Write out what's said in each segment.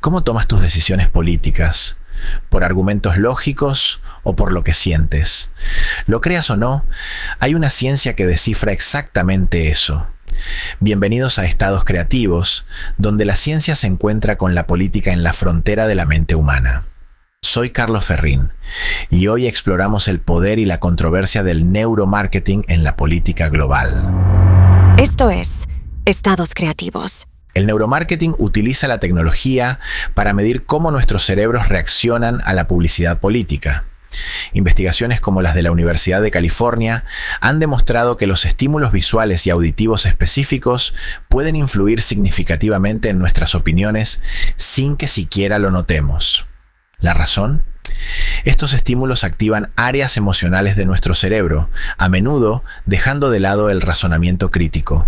¿Cómo tomas tus decisiones políticas? ¿Por argumentos lógicos o por lo que sientes? Lo creas o no, hay una ciencia que descifra exactamente eso. Bienvenidos a Estados Creativos, donde la ciencia se encuentra con la política en la frontera de la mente humana. Soy Carlos Ferrín, y hoy exploramos el poder y la controversia del neuromarketing en la política global. Esto es Estados Creativos. El neuromarketing utiliza la tecnología para medir cómo nuestros cerebros reaccionan a la publicidad política. Investigaciones como las de la Universidad de California han demostrado que los estímulos visuales y auditivos específicos pueden influir significativamente en nuestras opiniones sin que siquiera lo notemos. ¿La razón? Estos estímulos activan áreas emocionales de nuestro cerebro, a menudo dejando de lado el razonamiento crítico.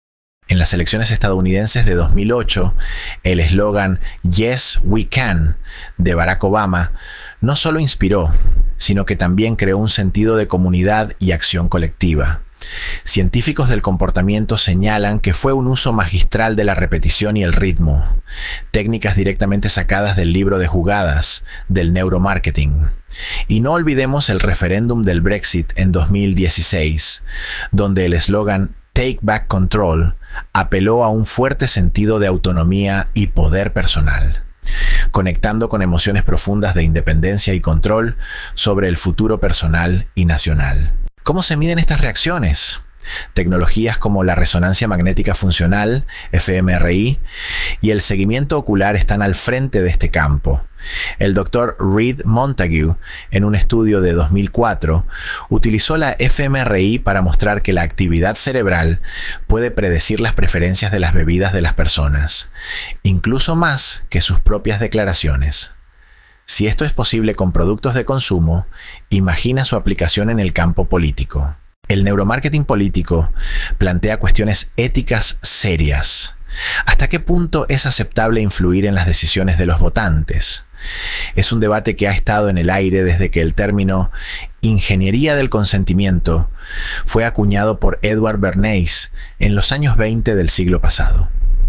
En las elecciones estadounidenses de 2008, el eslogan "Yes, we can" de Barack Obama no solo inspiró, sino que también creó un sentido de comunidad y acción colectiva. Científicos del comportamiento señalan que fue un uso magistral de la repetición y el ritmo, técnicas directamente sacadas del libro de jugadas del neuromarketing. Y no olvidemos el referéndum del Brexit en 2016, donde el eslogan "Take Back Control" apeló a un fuerte sentido de autonomía y poder personal, conectando con emociones profundas de independencia y control sobre el futuro personal y nacional. ¿Cómo se miden estas reacciones? Tecnologías como la resonancia magnética funcional, fMRI, y el seguimiento ocular están al frente de este campo. El Dr. Reed Montague, en un estudio de 2004, utilizó la fMRI para mostrar que la actividad cerebral puede predecir las preferencias de las bebidas de las personas, incluso más que sus propias declaraciones. Si esto es posible con productos de consumo, imagina su aplicación en el campo político. El neuromarketing político plantea cuestiones éticas serias. ¿Hasta qué punto es aceptable influir en las decisiones de los votantes? Es un debate que ha estado en el aire desde que el término ingeniería del consentimiento fue acuñado por Edward Bernays en los años 20 del siglo pasado.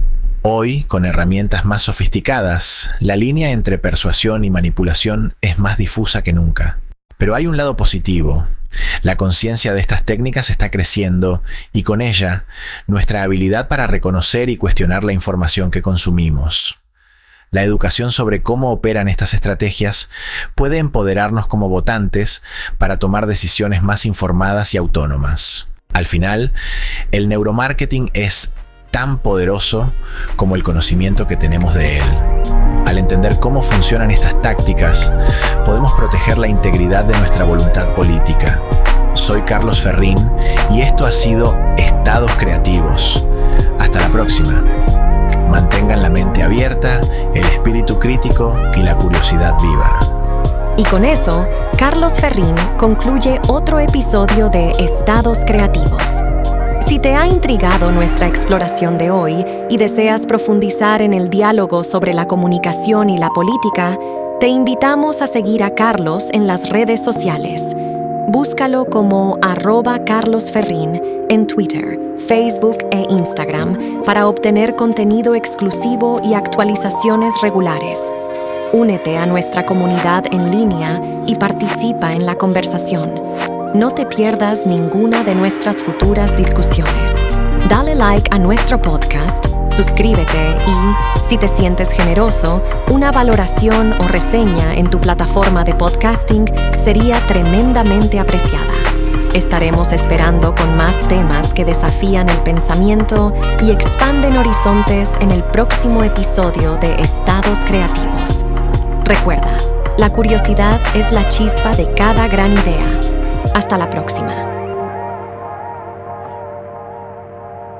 Hoy, con herramientas más sofisticadas, la línea entre persuasión y manipulación es más difusa que nunca. Pero hay un lado positivo. La conciencia de estas técnicas está creciendo y con ella, nuestra habilidad para reconocer y cuestionar la información que consumimos. La educación sobre cómo operan estas estrategias puede empoderarnos como votantes para tomar decisiones más informadas y autónomas. Al final, el neuromarketing es tan poderoso como el conocimiento que tenemos de él. Al entender cómo funcionan estas tácticas, podemos proteger la integridad de nuestra voluntad política. Soy Carlos Ferrín y esto ha sido Estados Creativos. Hasta la próxima. Mantengan la mente abierta, el espíritu crítico y la curiosidad viva. Y con eso, Carlos Ferrín concluye otro episodio de Estados Creativos. Si te ha intrigado nuestra exploración de hoy y deseas profundizar en el diálogo sobre la comunicación y la política, te invitamos a seguir a Carlos en las redes sociales. Búscalo como @CarlosFerrín en Twitter, Facebook e Instagram para obtener contenido exclusivo y actualizaciones regulares. Únete a nuestra comunidad en línea y participa en la conversación. No te pierdas ninguna de nuestras futuras discusiones. Dale like a nuestro podcast, suscríbete y, si te sientes generoso, una valoración o reseña en tu plataforma de podcasting sería tremendamente apreciada. Estaremos esperando con más temas que desafían el pensamiento y expanden horizontes en el próximo episodio de Estados Creativos. Recuerda, la curiosidad es la chispa de cada gran idea. Hasta la próxima.